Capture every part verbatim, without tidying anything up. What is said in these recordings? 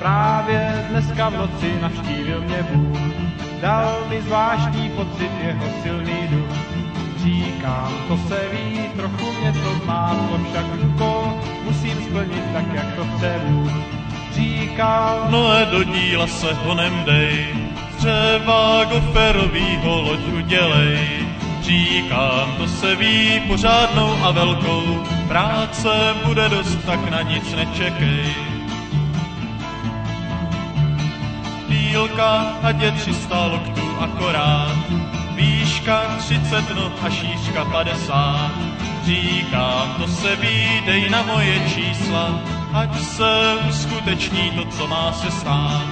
Právě dneska v noci navštívil mě Bůh, dal mi zvláštní pocit jeho silný duch. Říkám, to se ví, trochu mě to zmátlo, však úkol musím splnit tak, jak to chce Bůh. Říkal, Noé, do díla se honem dej, z dřeva goferovýho loď udělej. Říkám, to se ví, pořádnou a velkou, práce bude dost, tak na nic nečekej. Dílka ať je tři sta loktů akorát, výška třicet no a šířka padesát. Říkám, to se ví, dej na moje čísla, ať se uskuteční to, co má se stát.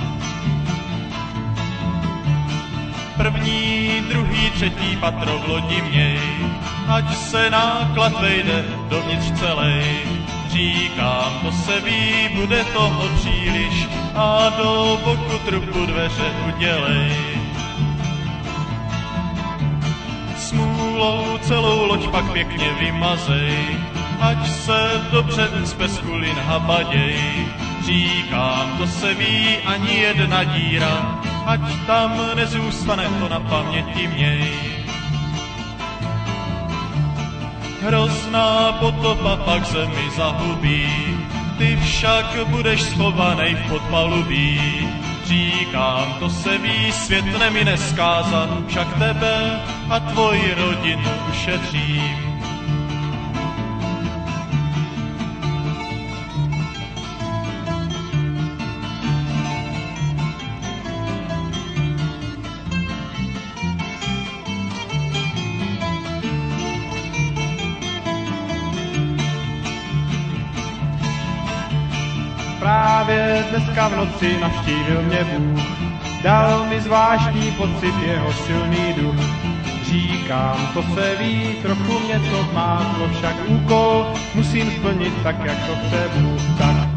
První, druhý, třetí patro v lodi měj, ať se náklad vejde dovnitř celej. Říkám, to se ví, bude toho příliš, a do boku trupu dveře udělej. Smůlou celou loď pak pěkně vymazej, ať se dobře ucpe z kulin habaděj. Říkám, to se ví, ani jedna díra, ať tam nezůstane, to na paměti měj. Hrozná potopa pak zemi zahubí, ty však budeš schovanej v podpalubí. Říkám, to se ví, svět nemine zkáza, však tebe a tvoji rodinu ušetřím. právě dneska v noci navštívil mě Bůh, dal mi zvláštní pocit jeho silný duch. Říkám, to se ví, trochu mě to zmátlo, však úkol musím splnit tak, jak to chce Bůh. Tak